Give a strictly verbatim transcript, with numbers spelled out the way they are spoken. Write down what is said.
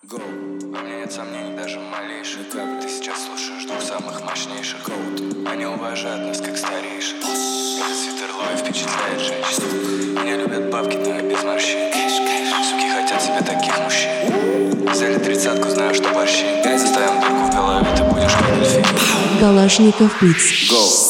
Go. Во мне нет сомнений, даже малейших. Ты сейчас слушаешь двух самых мощнейших. Goat. Они уважают нас как старейших. Этот свитер Луи впечатляет женщин. Меня любят бабки, но и без морщин. Суки хотят себе таких мужчин. Взяли тридцатку, знаю, что борщи. Заставим дырку в голове, ты будешь как дельфин. Калашников Beats. Go.